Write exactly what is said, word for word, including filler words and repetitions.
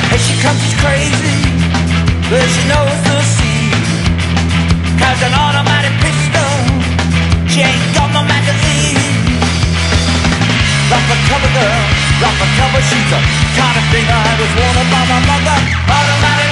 As she comes, she's crazy, but she knows the sea. Cause an automatic pistol, she ain't got no magazine. Rock the cover girl, rock the cover, she's the kind of thing I was wanted by my mother. Automatic